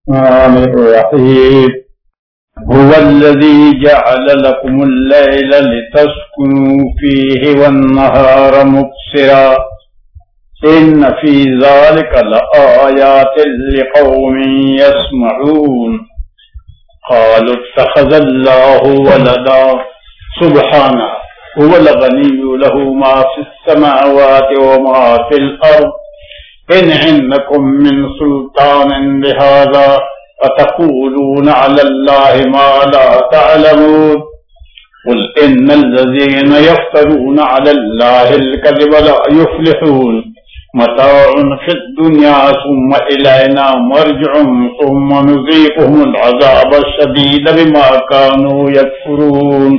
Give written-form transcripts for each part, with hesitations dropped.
الرحمن الرحيم هو الذي جعل لكم الليل لتسكنوا فيه والنهار مبصرا إن في ذلك لآيات لقوم يسمعون قالوا اتخذ الله ولدا سبحانه هو الغني له ما في السماوات وما في الأرض إن عندكم من سلطان بهذا فتقولون على الله ما لا تعلمون قل إن الذين يفترون على الله الكذب لا يفلحون متاع في الدنيا ثم إلينا مرجعهم ثم نذيقهم العذاب الشديد بما كانوا يكفرون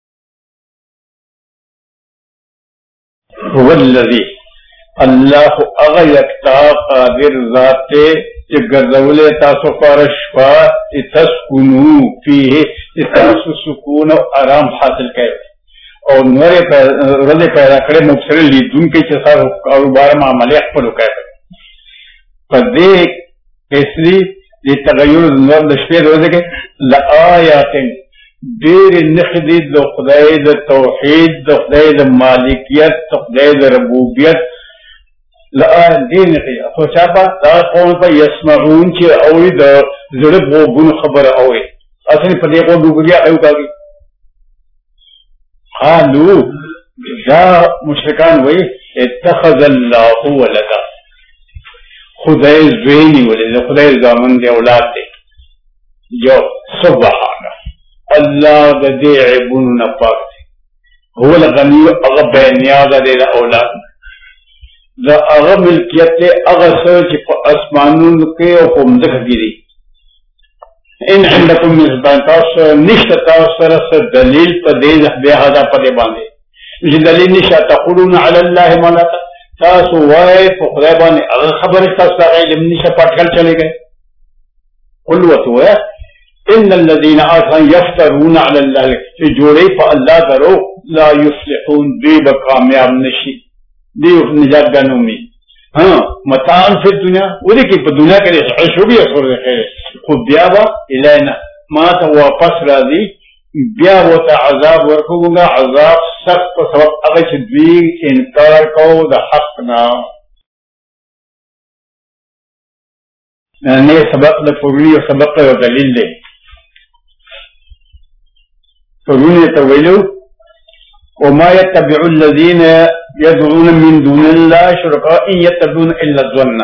هو الذي اللہ اغیقتا قادر ذاتے چی گردولے تاسو پارشفا تسکنو فیہ تاسو سکون و آرام حاصل کرے اور نورے رد پیدا کرے مبصر لیدون کے چسار کاروبار معاملے اخبرو کرے پر دیکھ کیسری دی تغیر نور دشپیر روزے کے لآیاتیں دیر نخدی دو خدای دو توحید دو خدای دو مالکیت دو خدای دو ربوبیت دین کی سوچا با دا قوم پا یسمعون چی اوی دا زرب غوگون خبر اوی اصلی پا دیکھو دوگریا ایو کاگی قالو دا مشرکان وی اتخذ اللہ ولدا خدای زوینی ولدا خدای زامن دے اولاد دے جو سبحانہ اللہ دا دے عبون نفاق دے هو الغنی اغب نیاز دے دا اولاد دا اغا ملکیت تے اغا سر چی پا اسمانون کے او پمدک گیری ان عندکم مزبان تاثر نشت تاثر سر دلیل پا دیز بیہادا پا دے باندے مجھے دلیل نشت تقولون علی اللہ مولاتا تاسو وائے پا خدای باندے اغا خبر تاثر علم نشت پاٹکل چلے گئے قلوت ہوا ان الذین آتھان یفترون علی اللہ چی جوڑے پا اللہ درو لا یفلحون دی بکامیاب نشی دیو نجات گانومی ہاں متان فی الدنیا وہ دیکھیں پا دنیا کے لئے عشوبی اصور دیکھے خود بیابا الینا ما تا واپس راضی بیابا تا عذاب ورکو گا عذاب سخت پا سبب اغیچ دوی انکار کو دا حقنا نئے سبق دا پرونی و سبق دا دلیل دے پرونی تویلو وما يتبع الذين يدعون من دون الله شركاء يتبعون الا الظن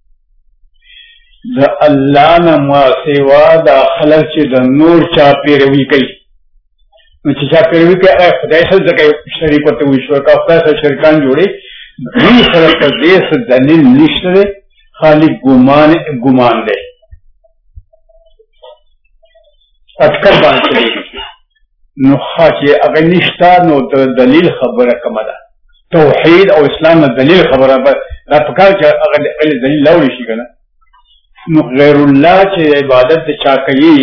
دا اللہ نما سوا دا خلق چی دا نور چا پیروی کئی چی چا پیروی کئی اے خدای سا زکای شریک ورطا ہوئی شرکا خدای سا شرکان جوڑے دی خلق دیس دلیل نشت دے خالی گمان دے اتکر بان چلے نو خاچے اگر نشتا نو دلیل خبر کمدا توحید او اسلام دلیل خبر را پکار چا اگر دلیل لاولی شی کنا نو غیر اللہ چے عبادت چا کئی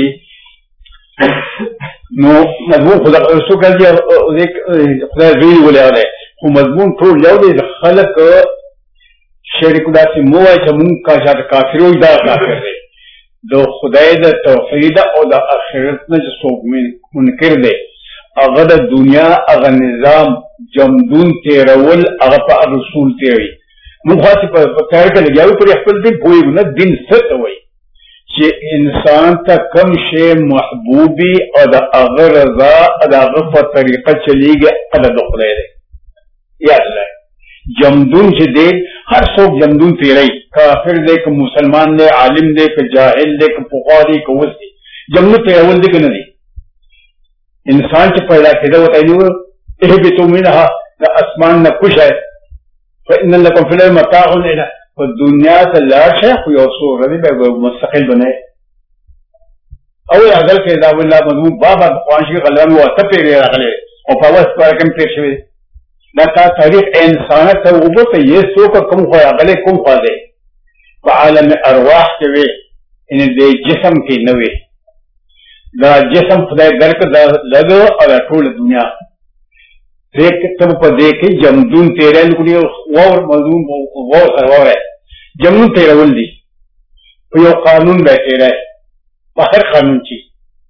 نو مضمون خدا رسول کر دیا خدا زوی بولے آلے خو مضمون تو لیاو دے خلق شرک دا سی موائی چا من کا شاید کافروی دا کافر دے دو خدای دا توحید او دا آخرت نا جسوک منکر دے اغا دا دنیا اغا نظام جمدون تیرول اغا پا رسول تیروی من خواسی پا تیر کا لگیاوی پر احفل دن پوئی گنا دن ست ہوئی چی انسان تا کم شے محبوبی او دا اغا رضا دا اغا پا طریقہ چلی گئے اغا دا خدای دے یاد لائے جمدون چی دے ہر سوک جمدون تیرائی کافر دے کہ مسلمان دے عالم دے کہ جاہل دے کہ پخواری کہ وزدی جمدون تیراول دے کہ ندی انسان چی پیدا کھدا ہوتا ہے احبتو منہا نا اسمان نا کش ہے فإن لکم فی الارض متاع لینا فالدنیا تا لارش ہے کوئی اور سور رضی بے مستقل بنے اوی اگر کہ اداب اللہ مضمون بابا خوانشی غلام ہوا تب پیرے رکھلے اور پاوست پارکم پیر شوئے لکا تاریخ انسانت تا اوبتا یہ سوکا کم خواہ اگلے کم خواہ دے فا عالم ارواح کے وے انہیں دے جسم کی نوے دا جسم خدای درک دا لگو اور اٹھول دنیا دیکھ تب پا دیکھیں جمدون تیرے لکلی غور مضمون غور سرور ہے جمدون تیرے ول دی یو قانون بیٹھے رہے باہر قانون چی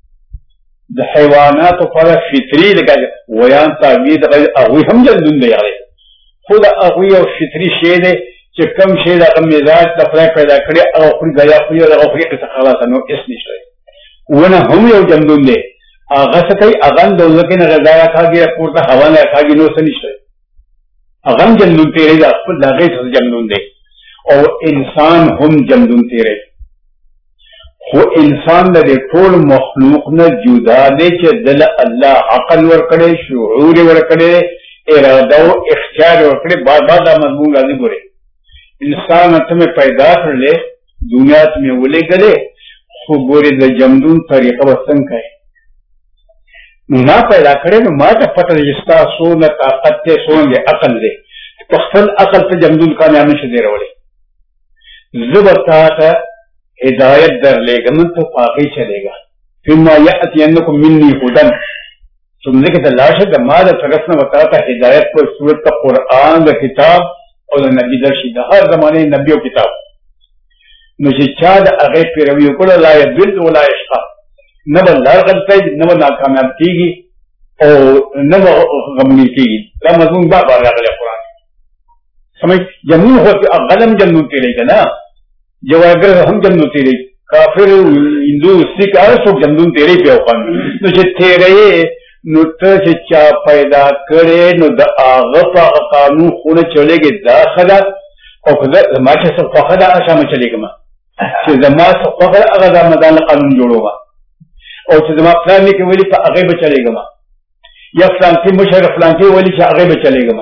د حیوانات پر فطری لگا ویان تعبیر اغوی هم جندون دی یاره خود اغوی او فطری شی دی چې کم شی د مزاج د خدای پیدا کړی او خپل غیا خو یو د خپل څخه خلاص نو اس نشته ونه هم یو جندون دی هغه څه کوي هغه د لکه نه غذا راکاږي پورته هوا نه راکاږي نو څه نشته هغه جندون تیرې د خپل دغه څه جندون دی او انسان هم جندون تیرې خو انسان د ټول مخلوق نه جدا دی چې دل الله عقل ورکړي شعور ورکړي اراده او اختیار ورکړي بعد دا مضمون راځي ګوري انسان ته پیدا کړل دنیا ته مې ولېږلې خو ګوري د جمدون طریقه وسنګ کوي ما پیدا کړې نو ما ته پته چې تاسو نه طاقت ته سونه عقل دی په خپل عقل ته جمدون کامیاب نشي دی راوړي زبرتا ته ہدایت در لے گا من تو باقی چلے گا فیما یأتینکم منی ہدن تم نے کہ لاش ہے ماذا طرف نے بتایا تھا ہدایت کو صورت کا قرآن کا کتاب اور نبی درشید ہر زمانے نبی و کتاب مجھے چاد اگے پیرویوں کو لا یضل ولا یشقى نہ بلار غلطی نہ ناکامیاب کی گی اور نہ غمگین کی گی لا مضمون بار بار اگلے قرآن سمجھ جمون ہو کہ غلم جنون تیرے گا نا جو اگر ہم جمدون تیرے کافر ہندو سکھ ہر سو جمدون تیرے پہ اوقان نو چھ تیرے نو تا چھ چا پیدا کرے نو دا آغا پا قانون خون چلے گے داخلا او خدا زما چھ سب فخدا آشام چلے گا ما چھ زما سب فخدا اغا دا مدان قانون جوڑو گا او چھ زما فلانی کے ولی پا اغیب چلے گا ما یا فلانتی مشہر فلانتی ولی چھ اغیب چلے گا ما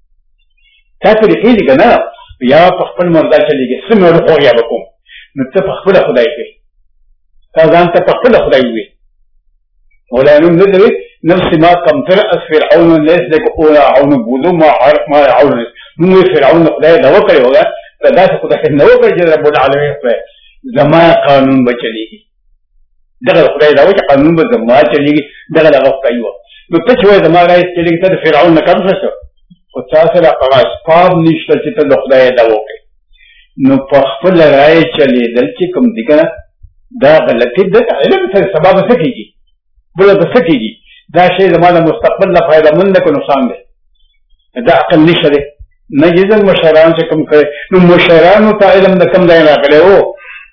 تا طریقی لگا نا یا پخپل مردا چلے گی سم اور ہو گیا بکوں نو ته پخپل خدای کې تا ځان ته پخپل خدای وي مولانا ندوي نفس ما كم ترأس فرعون ليس لك اولا عون بودو ما عرف ما عون نو فرعون خدای دا وکړي ہوگا دا څه خدای نو وکړي چې رب العالمین په زما قانون بچلېږي دغه خدای دا وکړي قانون به زما چلېږي دغه دا وکړي نو ته چې زما راځي چلېږي ته فرعون نه کم څه او تاسو را اسباب نشته چې ته د خدای دا وکړي نو په خپل رائے چلېدل چې کوم دي کنه دا غلطي ده علم سره سبب څه کیږي بل څه کیږي دا شی زموږ مستقبل لا فائدہ مند کو نقصان ده دا عقل نشته نه جزل مشران چې کوم کړي نو مشرانو ته علم د کم ځای راغلی او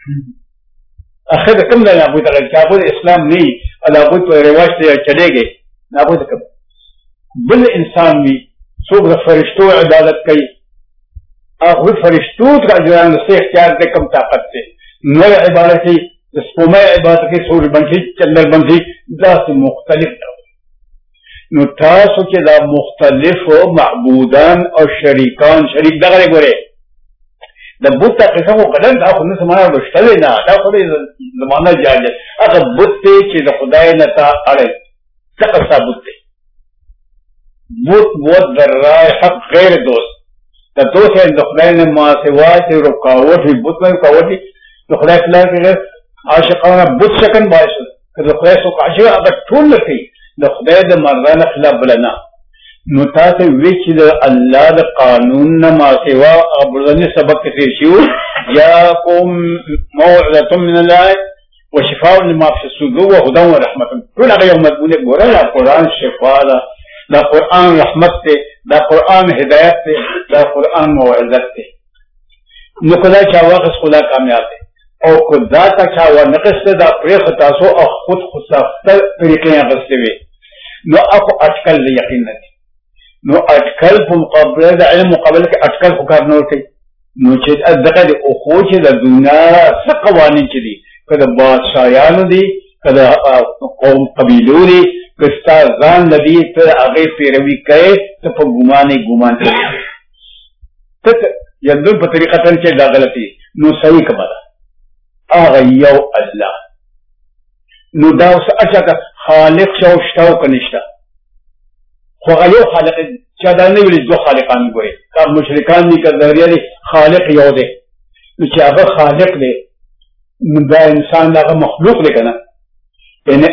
اخر کم ځای ابو ته چې ابو اسلام نه الله کو په رواج ته چلےږي نه ابو ته بل انسان وي سوق فرشتو عبادت کئی آخر فرشتو کا اجران سے اختیار دے کم طاقت سے نور عبادت کی سپومے عبادت کی سور بنسی چندر بنسی دا سے مختلف نو تاسو چې دا مختلف معبودان او شریکان شریک دغه گورے دا بوت تا قصه کو قدر دا خو نه سمانه بشتل نه دا خو زمانه جاج اگر بوت چې د خدای نه تا اړه څه بوت بوت در رائے حق غیر دوست دا دوست ہے دخلائی نے ماں سے وائی رکاوٹ ہوئی بوت میں رکاوٹ ہوئی دخلائی فلائی کے غیر عاشقانہ بوت شکن باعث کہ دخلائی سوک عاشق اگر ٹھول لکی دخلائی دا مردان خلاف بلنا نتا سے ویچ دا اللہ دا قانون نما سوا ابردن سبق کسی شیو جاکم موعظتم من اللہ وشفاء لما فی الصدور وهدى ورحمة کل اگر یوم مدبولے گورا یا قرآن شفاء دا قرآن رحمت تے دا قرآن ہدایت تے دا قرآن موعظت تے نو کدا چاوا کس خدا کامیاب تے او کدا تا چاوا نقص تے دا پری خطاسو او خود خصافتر طریقے غصتے وے نو اکو اٹکل لے یقین نتی نو اٹکل پا مقابلہ دا علم مقابلہ کے اٹکل خکار نور تے نو چید ادقا دے اخو چید دنیا سا قوانین چی دی کدا بادشاہیانو دی کدا قوم قبیلو دی کستا زان لدی تر آگے پیروی کئے تو پا گمان چلے تک یدن پا طریقہ تنچے دا غلطی نو صحیح کمالا آغا یو اللہ نو دا اس اچھا کا خالق شاو شتاو کنشتا خواہ یو خالق چاہدہ نہیں ولی دو خالقان گوئے کاب مشرکان دی کر دہریہ دی خالق یو دے نو چاہا خالق دے نو دا انسان دا مخلوق دے کنا یعنی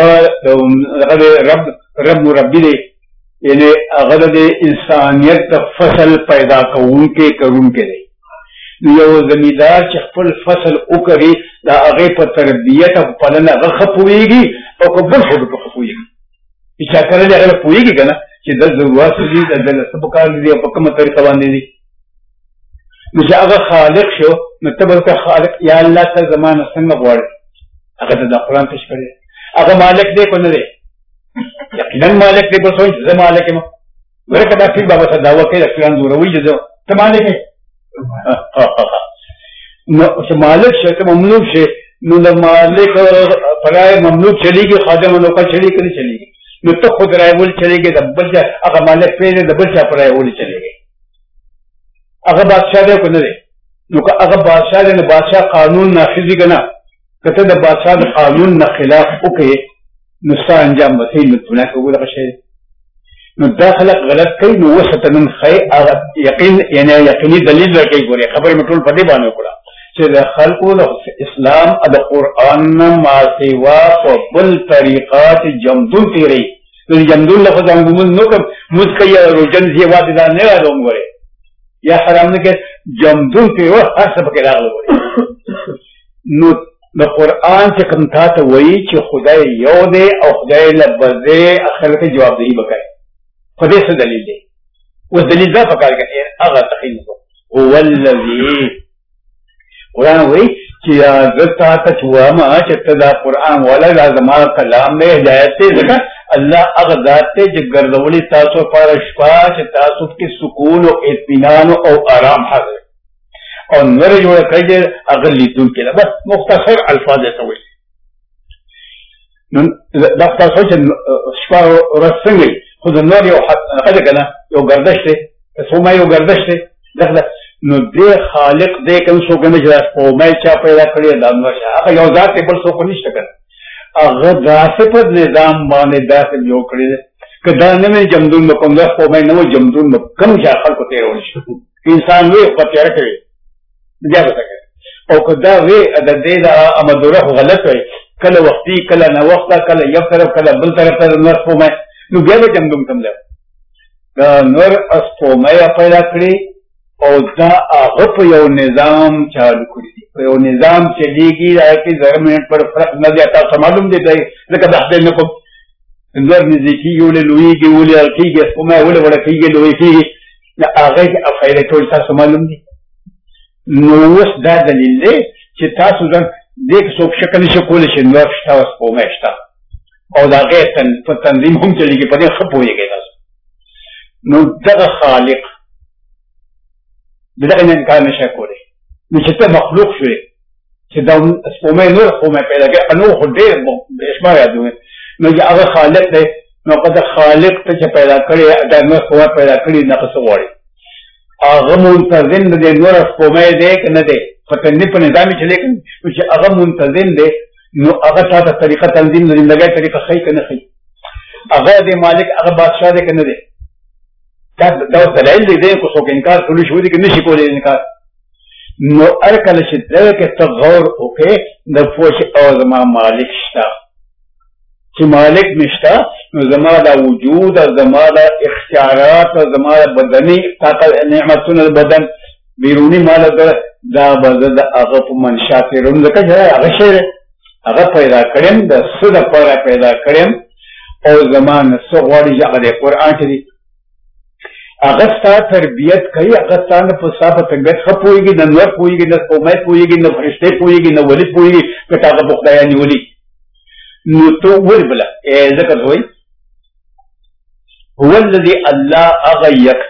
رب مربی دے یعنی اغد دے انسانیت فصل پیدا کرون کے دے یو زمیندار چې خپل فصل وکړي د هغې په تربیت او پالنه هغه ښه پوهېږي او که بل ښځو په ښه پوهېږي چې چا کرلې هغه له پوهېږي که نه چې د ضرورت څه دي د له څه په کار دي او په کومه طریقه باندې دي. نو چې هغه خالق شو نو ته به ورته خالق یا الله ته زما نه څنګه غواړې هغه ته دا قرآن تش کړی هغه مالک دی که نه دی یقینا مالک دی بل څه چې زه مالک یم ګوره که دا پیر بابا څه دعوه کوي د پیران زوروي چې زه ته مالک یې نو چې مالک شي ته مملوک شي نو د مالک پرای مملوک چلیږي خادم نوکر چلیږي که نه چلیږي نو ته خود رای ولې چلیږي د بل چا هغه مالک پرېږدې د بل چا پرای ولې چلیږي هغه بادشاه دی که نه دی نو که هغه بادشاه دی نو بادشاه قانون نافظ وي که نه که ته د بادشاه د قانون نه خلاف وکړې نو ستا انجام به صحیح نو ګناه کوو دغه شی دی نو دا خلق غلط کوي نو اوس ته نن ښایي هغه یقین یعنې یقیني دلیل راکوي ګورې خبرې مې ټول په دې باندې وکړه چې د خلقو د اسلام او د قرآن نه ما سوا په بل طریقه چې جمدون تېروي نو د جمدون لفظ هم لمونځ نه کړم لمونځ کوي یا روژن یې یوازې دا نه یادوم ګورې یا حرام نه کوي جمدون تېروه هر څه پکې راغله ګورې نو د قرآن چې کوم تا ته وایي چې خدای یو دی او خدای له بځې آخرت کې جوابدهي به کوي په دې څه دلیل دی اوس دلیل دا پکار کوي هغه تخیل هو الذي قرآن وایي چې زه تا ته چې وایم چې ته دا قرآن والا دا زما کلام دی هدایت دی ځکه الله هغه ذات دی چې ګرځولي تاسو لپاره شپه چې تاسو کې سکون او اطمینان او آرام حاصل او نور جوړه کړی دی هغه لیدونکی ده بس مختصر الفاظ یې ته وایي نو دا تاسو چې شپه ورځ څنګه خو د نور یو هغه که نه یو ګردش دی سپومه یو ګردش دی دغه نو دې خالق دی کوم څوک نه چې دا سپومه چا پیدا کړې دا نور هغه یو ذات دی بل څوک نشته که هغه داسې په نظام باندې داسې جوړ کړی دی که دا نه وي جمدون به کوم دا سپومه نه وي جمدون به کوم چې خلکو تېرول شي انسان وي خو تېره کوي بیا به څه کوي او که دا وي د دې د امدوره خو غلط وي کله وختي کله نه وخته کله یو طرف کله بل طرف ته نور سپومه نو بیا به جمدون کم دی دا نور سپومه پیدا کړي او دا هغه په یو نظام چالو کړي دي په یو نظام چلیږي دا کې زر منټ پر فرق نه دی تاسو معلوم دی ځکه دا خپل نه کوم نور نزدیکي ولې لویږي ولې الکیږي سپومه ولې وړکیږي لوی کېږي دا هغه افایده ټول تاسو معلوم دي نو اوس دا دلیل دی چې تاسو ځان دې کې څوک شک نشي کولی چې نور شته او سپومه شته او دا غیر په تنظیم هم چلیږي په دې ښه پوهېږئ تاسو نو دغه خالق د دغه نه انکار نشی کولی نو چې ته مخلوق شوې چې دا سپومه نور سپومه پیدا کوي نو خو ډېر بې شماره یادوي نو چې هغه خالق دی نو که د خالق ته چې پیدا کړی دا نور سپومه پیدا کړي نه څه غواړي هغه منتظم دی نور سپومه دی که نه دی په تنظیم په نظام یې چلی کوي نو چې هغه منتظم دی نو هغه تا ته طریقه تنظیم د زندګۍ طریقه ښیي که نه ښیي هغه دی مالک هغه بادشاه دی که نه دی دا اوس دلایل دی دی که څوک انکار کولی شي ودي که نه شي کولی انکار نو هر کله چې دغه کې ته غور وکړې د پوه چې او زما مالک شته چې مالک مې شته نو زما دا وجود او زما دا اختیارات او زما دا بدني طاقت نعمتونه د بدن بیروني مال دا به زه د هغه په منشا تېروم ځکه چې هغه شی دی هغه پیدا کړم د څه دپاره پیدا کړم او زما نه څه غواړي چې هغه د قرآن کې دي هغه ستا تربیت کوي هغه ستا نه په ستا په تربیت ښه پوهېږي نه نور پوهېږي نه سپومۍ پوهېږي نه فرشتې پوهېږي نه ولي پوهېږي که ته هغه په خدایان نیولي نو ته ولې بله ذکر وایي هو الذي الله هغه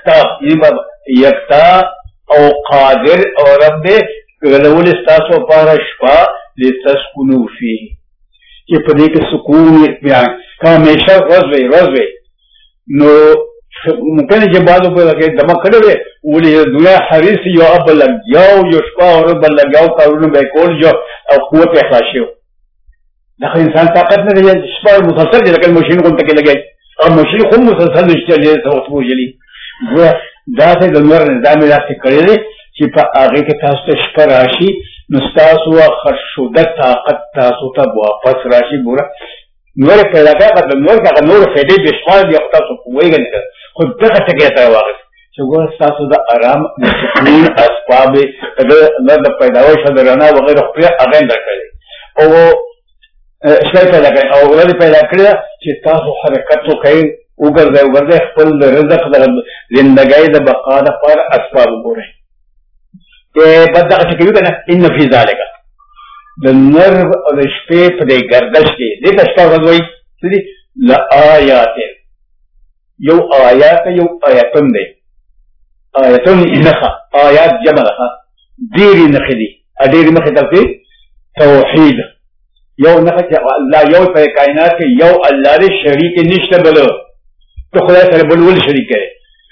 یکتا او قادر او رب دی ګرځولي ستاسو لپاره شپه لتسکنوا فيه چې په دې کې سکون اطمینان که همیشه ورځ وي نو ممکن چې بعضو په کې دمه کړی وي ولې دنیا حریص یو اب لګیاو یو شپه او بل لګیاو کارونه به کول جو او قوت یې خلاص شو دغه انسان طاقت نه لري شپه مسلسل دی لکه ماشین کوم ته کې لګي او ماشین خو مسلسل نشته لري څه وخت وجلی دا څه د نور نظام راځي کړی دی چې په هغه کې تاسو ته شپه راشي نو ستاسو خشوده طاقت تاسو ته واپس راشي ګوره نور پیدا کړه نور فائدې به شمار دي تاسو کوی غنډه خو دغه ټکی ته واغس چې ګوره ستاسو د ارام د سکون اسباب د پیدایش د رڼا وغیره خدای هغه درکړي او شپه پیدا کړي او ورځ پیدا کړي چې تاسو حرکت وکړئ وګرځئ خپل د رزق د زندګۍ د بقا لپاره اسباب وګورئ. بس دغه څه کوي که نه ان فی ذلک د نرو او د شپې په دې ګردش کې دې ته شپه ورځ وایي څه دي لآیات یو آیات یو آیتون دی آیتون نښه آیات جمع ده ډېرې نښې دي ډېرې مخې ته توحید یو نښه چې الله یو په کائنات کې یو الله دی شریک نشته بل ته خدای سره بل ول شریک کوي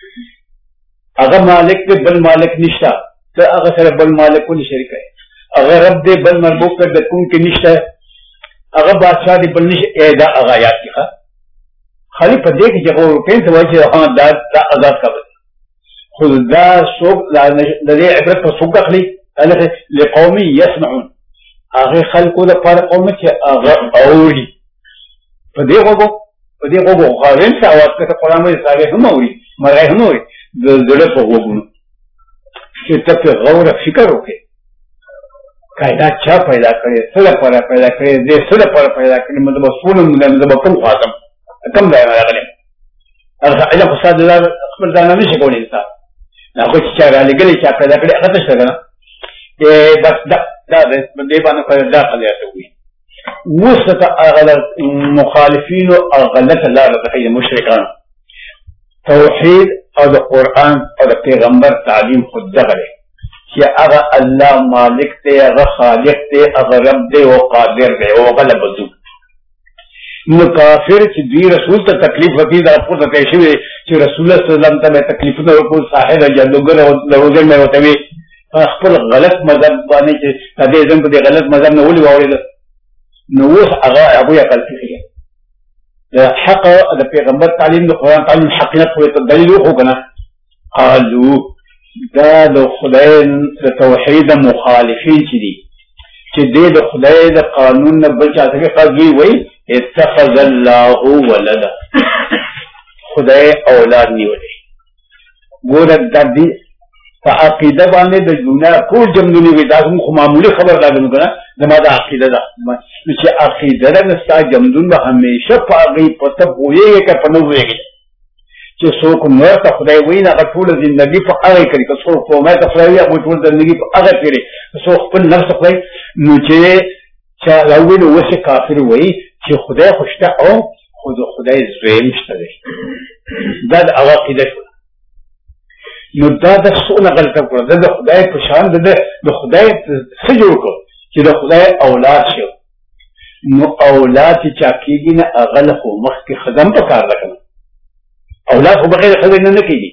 هغه مالک دی بل مالک نشته ته هغه سره بل مالک ول شریک کوي هغه رب دی بل مربوب ته د کوم کې نشته هغه بادشاہ دی بل نشته دا هغه آیات کې خالی په دې کې چې هغه ورته ته وایي چې دا آزاد کوي خو دا څوک د دې عبرت په څوک اخلي لقوم يسمعون هغه خلکو لپاره قوم چې هغه اوري په دې وګو غارن څه اواز کوي قرآن باندې صالح هم اوري مرغۍ هم اوري د زړه په وګونو چې ته په غور فکر وکړې کائنات چا پیدا کړي څه لپاره پیدا کړي دې څه لپاره پیدا کړي مطلب څونه مطلب کوم خاصم کم ځای راغلی هغه علم خو ساده خپل ځان نه شي کولی انسان هغه چې چا رالیږلی چا پیدا کړي هغه ته شته که نه بس دا دې باندې په دا خلیاته وي اوس ته هغه مخالفینو او غلطه لاره د مشرکانو توحید او د قرآن او د پیغمبر تعلیم خود دغه دی چې هغه الله مالک دی هغه خالق دی هغه رب دی او قادر دی او غلب ذو نو کافر چې دوی رسول ته تکلیف ورکړي دا پورته کوي شوی چې رسول الله صلی الله علیه وسلم ته تکلیفونه ورکول ساحر جادوګر او دروغجن مې ورته وي خپل غلط مذهب باندې چې دې ځم په دې غلط مذهب نه ولي واورېده نو اوس هغه هغوی عقل کېږي د حق د پیغمبر تعلیم د قرآن تعلیم حقیقت خو ته دلیل وښو که نه قالو دا د خدای د توحید مخالفین چې دي چې دې د خدای د قانون نه بل چا څخه قضوي وایي اتخذ الله ولدا خدای اولاد نیولی ګوره د دې په عقیده باندې د دنیا ټول جمدونې وي دا خو معمولي خبر لازم که نه زما دا عقیده ده نو چې عقیده ده نو ستا جمدون به همیشه په هغې په ته پوهېږې که په نه پوهېږې چې څوک نور ته خدای وایي نو هغه ټوله زندګي په هغې کوي که څوک قومۍ ته خدای وایي هغوی ټول زندګي په هغه تېري که څوک خپل نفس خدای نو چې چا راووایي نو اوس یې کافر وایي چې خدای خو شته او خو د خدای زویم شته دی دا د هغه عقیده شوه نو دا د څونه غلطه کړه دا د خدای په شان د خدای څه جوړ کړو چې د خدای اولاد شو نو اولاد چې چا کېږي نه هغه له خو مخکې ښځه هم په کار ده که نه اولاد خو بغیر ښځې نه کېږي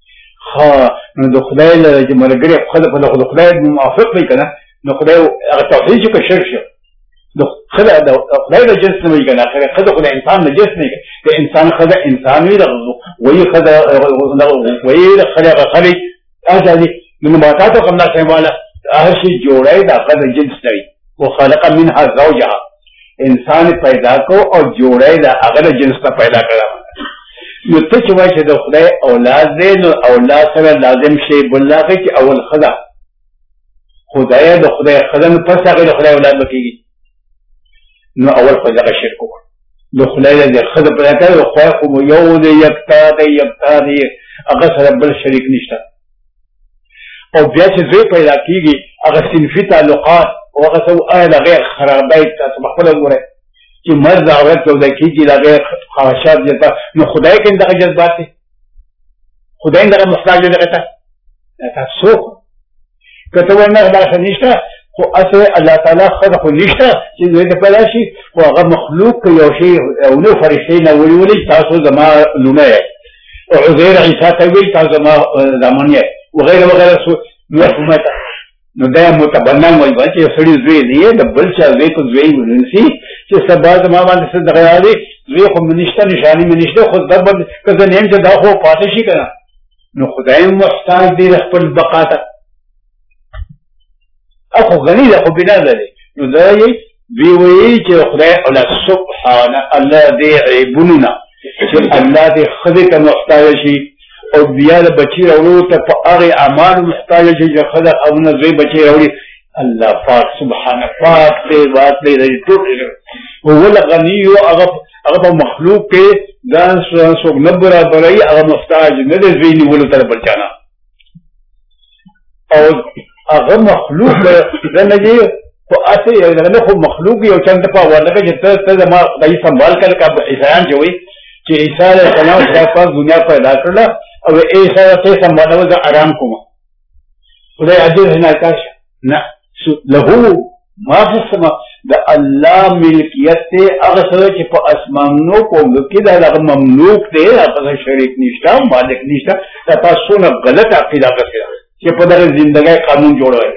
نو د خدای له ملګري ښځه په د خدای موافق وي که نه نو خدای هغه توحید شو که شرک شو د خدای د جنس نه وي که نه ښځه خو د انسان نه جنس نه وي د انسان ښځه انسان وي وایي ښځه وایي خلي هغه خلي هغه دي د نباتاتو هم داسې واله هر شي جوړی د هغه د جنس نه وي وخلق منها زوجها انسان پیدا کو او جوړی د هغه د جنس نه پیدا کړه نو ته چې وایي چې د خدای اولاد دی نو اولاد سره لازم شی بل هغه چې اول ښځه خدای د خدای ښځه نو پس هغې د خدای اولاد به کېږي نو اول خو دغه شرک وکړه د خدای د ښځه پیدا کړی د خدای خو یو دی یکتا دی هغه سره بل شریک نشته او بیا چې زوی پیدا کېږي هغه صنفي تعلقات او هغه څه د هغې خرابی تاسو به خپله وګورئ چې مرد عورت یوځای کېږي د هغې خواهشات زیاته نو خدای کې دغه جذبات دی خدای دغه محتاج دی دغې ته تاسو څوک که ته وایې نه دغه نشته خو اصل الله تعالی ښځه خو نشته چې زوی ته پیدا شي خو هغه مخلوق که یو شی او نو فرشتې نه ولولي تاسو زما لونه یې او عزیر عیسی ته وایي تاسو زما زامن یې وغیره وغیره نو دا متبنن وایي چې یو سړي زوی دی د بل چا زوی کو زوی ونیسي چې سبا زما باندې څه دغه راځي زوی خو مې نشته نشانې مې نشته خو دا به که زه نه یم چې دا خو پاتې شي که نه نو خدای محتاج دی د خپل بقا ته اخو غنی ده خو بنا ده دی نو دا یې دوی وایي چې خدای اولاد سبحانه الله دې عیبونو نه چې الله دې ښځې ته محتاج شي او بیا د بچی راوړو ته په هغه اعمال محتاج چې خدا او نه زوی بچی راوړي. الله پاک سبحانه پاک دې بات دې ټول هو الغنی هغه په مخلوق کې ځان څوک نه برابرای، هغه محتاج نه دی زوی نیولو تر بچانا، او هغه مخلوق دا نه دی خو اته یو نه خو مخلوق یو چند په ورلګه چې ته ما دای سنبال کړه کا عیسایان چې وي چې عیسی علیه السلام خدای پاک دنیا پیدا کړله او عیسی ته سنبالو د آرام کوم خدای اجر نه کاش نه له ما فی السما د الله ملکیت ته هغه سره چې په اسمانونو کوم کې دا هغه مملوک دی، هغه شریک نشته، مالک نشته. دا تاسو نه غلط عقیده کوي چې په دغه ژوندۍ قانون جوړوي.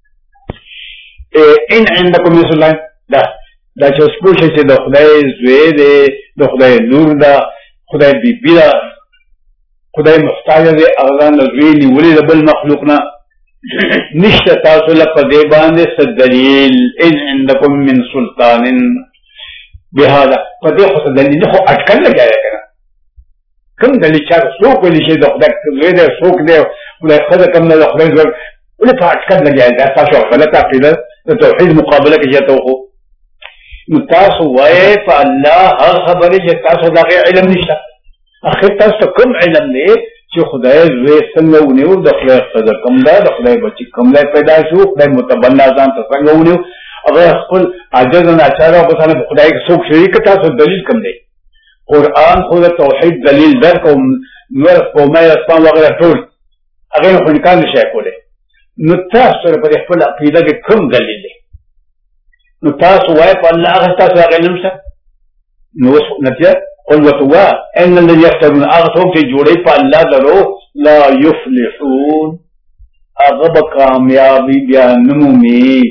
ان عندكم مثل الله دا چې سپوږی چې د خدای زوی دی، د خدای نور ده، خدای بیبي ده، خدای محتاج دی، هغه نه زوی نیولې د بل مخلوق نه نشته تاسو له په دې باندې څه دلیل. ان عندكم من سلطان بهذا په دې خو دلیل خو اٹکل لګیا کنه کوم دلیل چې څوک ویل شي د خدای زوی دی څوک دی خدای خدای کوم نه خدای زوی ولې په اٹکل لګیا دا تاسو غلط عقیده د توحید مقابله کې جاته وو. نو تاسو وایي په الله هر خبره چې تاسو دغه علم نشته، اخر تاسو کوم علم دی چې خدای زوی څنګه ونیو، د خدای قدر کوم ده، د خدای بچی کوم ځای پیدا شو، خدای متبنا ځان ته څنګه ونیو، هغه خپل عجز نه اچاره او په خدای کې څوک شریک تاسو دلیل کوم دی. قرآن خو د توحید دلیل درکوم، نور قومه اسلام وغیرہ ټول هغه خو نکال نشي کولی. نو تاسو سره په خپل عقیده کې کوم دلیل دی؟ نو تاسو وایي په الله هغه تاسو هغه نمشه نو نتیجه قل وتوا ان الذي يفترون اغثهم في جوړي په الله درو لا يفلحون، هغه کامیابی بیا نمومي.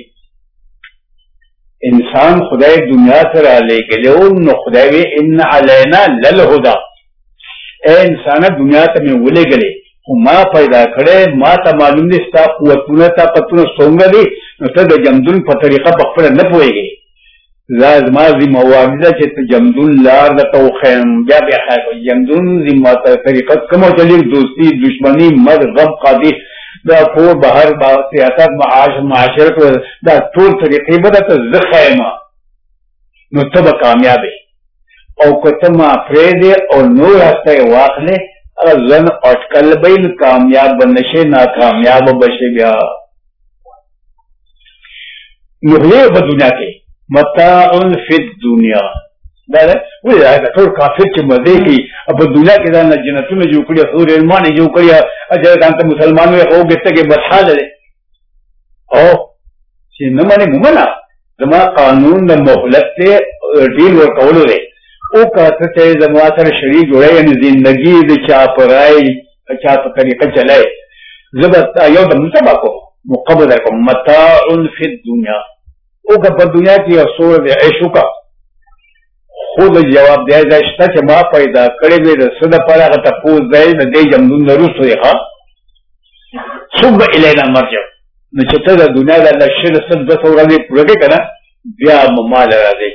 انسان خدای دنیا ته را لېږلی نو خدای وی ان علینا للهدى، اے انسان دنیا ته مې ولېږلی خو ما پیدا کړی، ما ته معلوم دي ستا قوتونه طاقتونه څومره دي، نو ته د جمدون په طریقه په خپله نه پوهېږې. زما ذمواري ده چې ته جمدون لار درته وښیم، بیا بیا جمدون ذمه طریقه کومه چې لږ دوستي دشمني مرګ غم قاضي دا کور بهر سیاست معاشرت دا ټول طریقې به درته زه ښیم نو ته به کامیابې. او که ته ما پرېږدې او نور هسته یې واخلې هغه ځن اټکل به نو کامیاب به نه شې، ناکامیابه به شې بیا. نو هغې په دنیا کې متاع فی الدنیا دا ده ولې دا ټول کافر چې مزې کوي په دنیا کې دا نه جنتونه جوړ کړي، حور العلمان جوړ کړي، اجل ځان ته مسلمان وي خو ګټه کې بدحاله دی. او چې نه منې مومنه زما قانون د مهلت ته ډیل ورکولو دی. او کاته چې زما سره شریک جوړی یعنې زندګي د چا په رای چا په طریقه چلای زه به یو د متبع کوم مقابله درکوم. متاع فی الدنیا او که په دنیا کې یو څو د عیش وکړه خود جواب دی دا شته چې ما پیدا کړی دی د څه دپاره هغه تپوس دی د دې جمدون نه وروسته دی ښه ثم الینا مرجع. نو چې ته د دنیا د الله شل سل 200 ورځې پوره کړې که نه بیا به ماله راځئ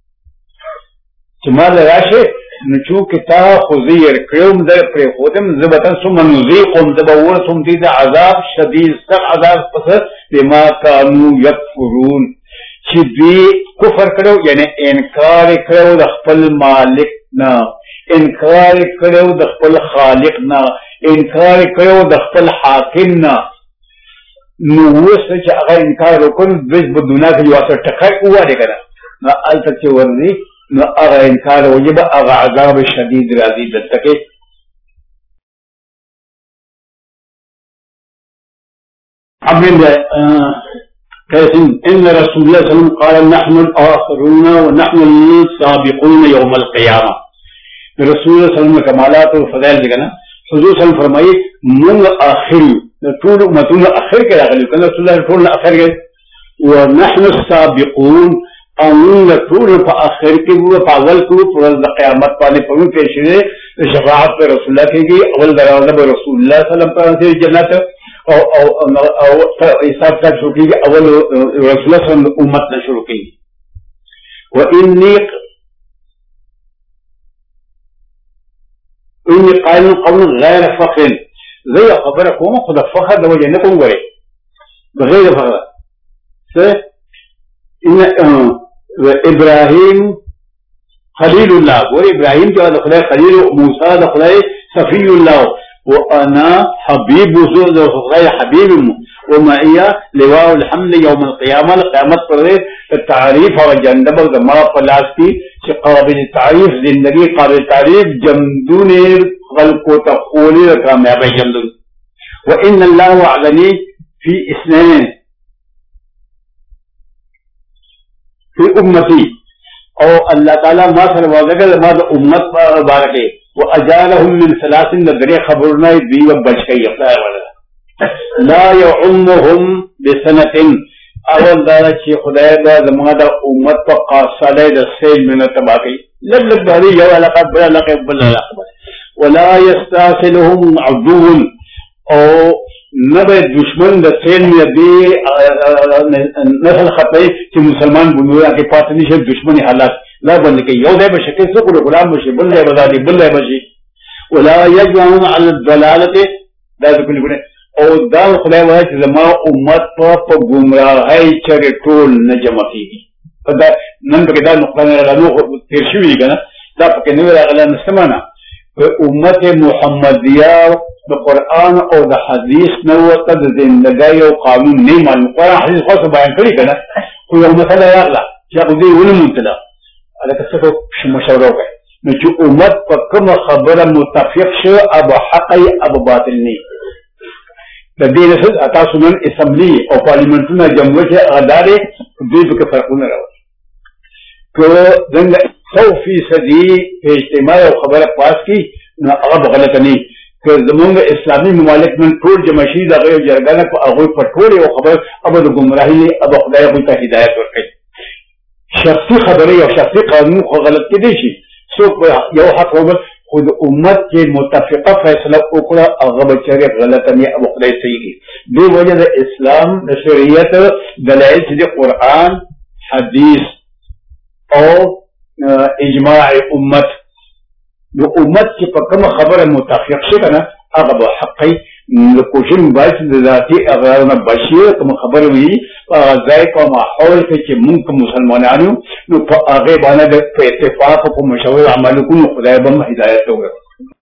چې ماله راشې نو چونکې تا خو زه یېر کړی وم زه پرېښودم زه به ته څومره نذیقهم زه به ورسوم دوی د عذاب شدید سخت عذاب پسه بما کانو یکفرون چې دوی کفر کړو یعنی انکار کړو د خپل مالک نه، انکار کړو د خپل خالق نه، انکار کړو د خپل حاکم نه. نو اوس چې هغه انکار وکړ دوی په دنیا کې یو څه ټکر ووایي که نه نو هلته چې ورځي نو هغه انکار وجبه هغه عذاب شدید راځي دلته کې. إن رسول الله صلى الله عليه وسلم قال نحن الآخرون ونحن السابقون يوم القيامة. رسول الله صلى الله عليه وسلم کمالات و فضائل دی کنه حضور صلی الله علیه وسلم فرمایي موږ آخر ټول امتونه آخر کې راغلي کنه رسول الله ټول آخر کې ونحن السابقون او موږ ټول په آخر کې وو په اول کې پر د قیامت باندې په موږ کې شوه شفاعت پر رسول الله کېږي اول دروازه به رسول الله صلی الله علیه وسلم په جنت او حساب کا شروع کی اول رسول اللہ صلی اللہ علیہ وسلم امت نے شروع کی. وإني اني قائل قول غير فخر زي خبركم خذ فخر ده وجه نكون غير بغير فخر ان ابراهيم خليل الله وابراهيم جو خدای خليل موسى ده خدای صفي الله وانا حبيب وزود خدای حبيب ومعي لواء الحمد يوم القيامه القيامت پر التعريف اور جندب ما پلاستی کہ قابل تعریف زندگی قابل تعریف جمدون خلق تقولی کامیاب جمدون وان الله وعدني في اثنين في امتي او اللہ تعالی ما سر وعدہ ما امت بارکے واجالهم من ثلاث ندری خبرنا دی وبچ گئی لا يعمهم بسنه اول دارا چی خدای دا زمان دا امت پا قاصلے دا سیل من تباقی لگ داری یو علاقہ بلا علاقہ بلا علاقہ ولا يستاصلهم عدون او نبی دشمن دا سیل من دی نسل خطائی چی مسلمان بنویا کی پاتنی شد دشمنی حالات لا بند کی یو دے بشکل سکر غلام بشی بلے بزادی بلے بشی ولا يجمعون على الضلالت دا ذکر بنے او دا خدای وای چې زما امت په گمراهۍ چرې ټول نه جمع کیږي دا نن په دا نقطه نه راغلو تیر شوی کنه دا په نه راغله نسمانه امت محمدیه د قران او د حدیث نو ته د زندګۍ او قانون نه مانو قران حدیث خاص بیان کړی کنه خو یو مسله راغله چې هغه دې ونه مونتله الکه څه مشوره وکړي نو چې امت په کومه خبره متفق شو ابو حق ابو باطل نه د دې رسد تاسو نن اسمبلی او پارلیمنټونه جمهوریت ادارې دې په فرقونه راوړي که څنګه 100% په اجتماع او خبره پاس کی نو هغه غلط نه که زمونږ اسلامي ممالک نن ټول جمع شي دغه جرګانه په هغه په ټول او خبر ابو د گمراهي ابو خدای په هدایت ورکړي شخصي خبره او شخصي قانون خو غلط کېدی شي څوک یو حق وبل خود امت کے متفقہ فیصلہ اکڑا اغب چرے غلط نہیں اب خدای صحیح کی دو وجہ دا اسلام شریعت دلائل سے قرآن حدیث اور اجماع امت دو امت کی پکم خبر متفق سے کنا اغب حقی کوشن باعث ذاتی اغرارنا بشیر کم خبر ہوئی ذائق و ماحول کے چی منک مسلمانانو نو پا آغیب آنا پا اتفاق و پا مشاور عملکون خدای بم ہدایت ہوگا